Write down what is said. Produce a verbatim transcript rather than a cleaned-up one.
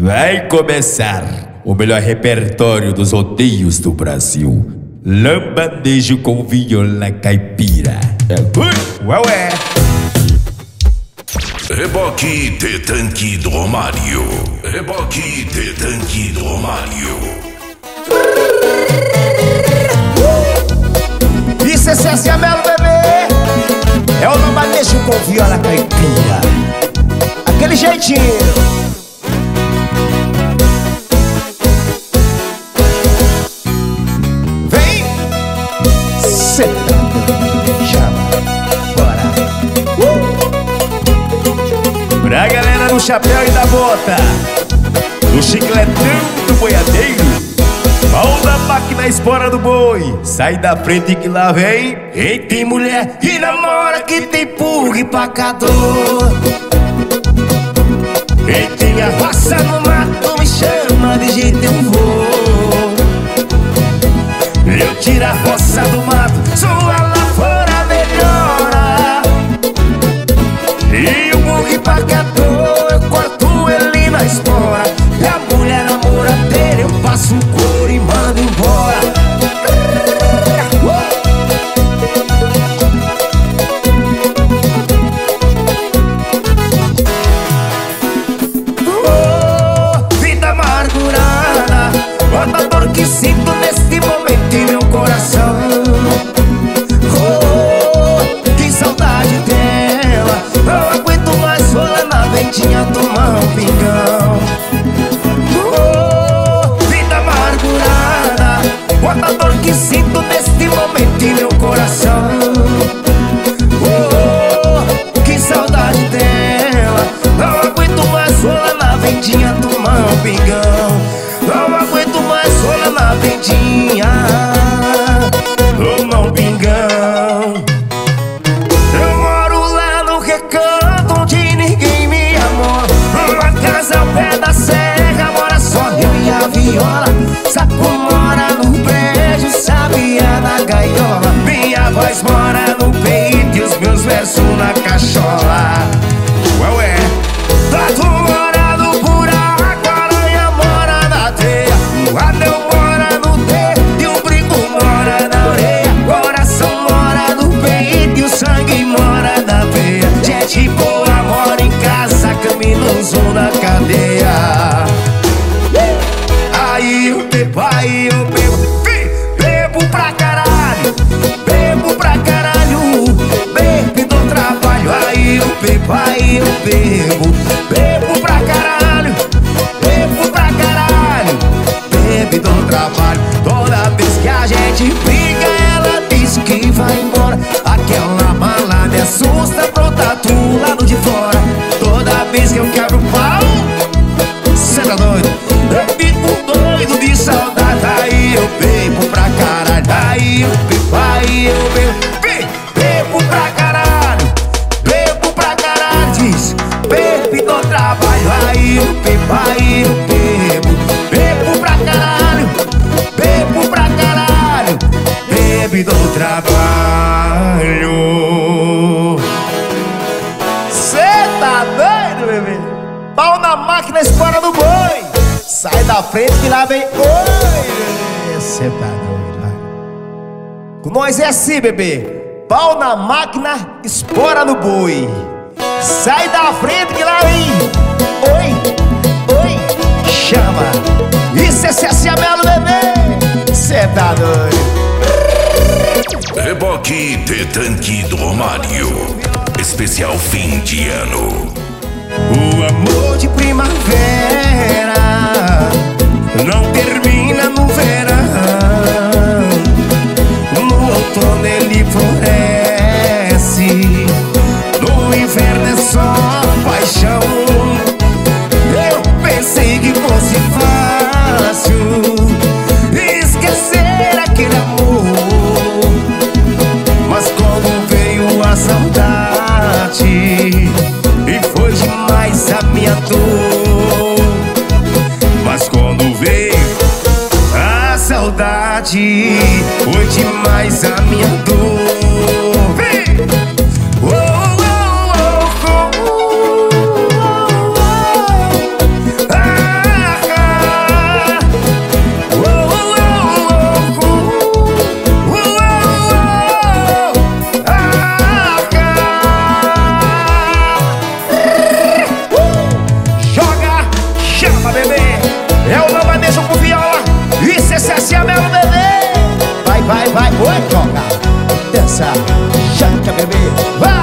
Vai começar o melhor repertório dos rodeios do Brasil. Lambanejo com viola caipira. Ué, ué. Reboque de tanque do Romário. Reboque de tanque do Romário. Isso é C S Melo, bebê. É o lambanejo com viola caipira. Aquele jeitinho. Vem! Cê chama. Bora. Uh! Pra galera do chapéu e da bota, do chicletão do boiadeiro, mão da máquina, espora do boi. Sai da frente que lá vem. E tem mulher que namora, que tem pulga e pacador. E tem a roça no mato, me chama de jeito eu vou. Eu tiro a roça do mato, sua lavoura melhora. E o pulga e pacador, eu corto ele na espora. E a mulher namoradeira, eu passo o couro e mando embora. Quanta dor que sinto neste momento em meu coração. Oh, que saudade dela. Não aguento mais rolar na ventinha, tomar um pingão. Oh, vida amargurada. Quanta dor que sinto neste momento em meu coração. Oh, que saudade dela. Não aguento mais rolar na ventinha, tomar um pingão. Não aguento mais rolar na vendinha, tomar um pingão. Eu moro lá no recanto onde ninguém me amou. Uma casa ao pé da serra, mora só eu e a viola. Sapo mora no prédio, sabia na gaiola. Minha voz mora no peito e os meus versos na cachola. Ué, ué. Tatu mora no buraco, aranha mora na teia. O anel mora no dedo e o brinco mora na orelha. Coração mora no peito e o sangue mora na veia. Gente boa mora em casa, criminoso na cadeia. Aí eu bebo, aí eu bebo, bebo pra caralho, bebo pra caralho, bebo do trabalho. Aí eu bebo, aí eu bebo, bebo pra caralho, bebo pra caralho, bebo do trabalho. Toda vez que a gente briga, ela diz que vai embora. Aquela mala me assusta, pronta do lado de fora. Toda vez que eu quebro o pau, cê tá doido? Eu fico doido de saudade. Aí eu bebo pra caralho, aí eu bebo, aí eu bebo, bebo pra caralho, bebo pra caralho, diz, bebo do trabalho. Aí eu bebo, aí eu bebo, bebo pra caralho, bebo pra caralho, bebo do trabalho. Cê tá doido, bebê? Pau na máquina, espora do boi. Sai da frente que lá vem. Oi, cê tá doido, vai. Com nós é assim, bebê. Pau na máquina, espora no boi. Sai da frente que lá vem. Oi, oi, chama. Isso é C S Melo, bebê. Cê tá doido. Reboque de tanque do Romário. Especial fim de ano. O amor de primavera não termina no verão. No outono ele floresce, no inverno é só paixão. Eu pensei que fosse fácil esquecer aquele amor, mas quando veio a saudade e foi demais a minha dor. Mas quando veio a saudade, foi demais a minha dor. Vem! Oh, oh, oh, oh, oh, oh. Ah, É o Novadejo com viola e C C S é meu bebê. Vai, vai, vai, oi, joga, dança, janca, bebê, vai.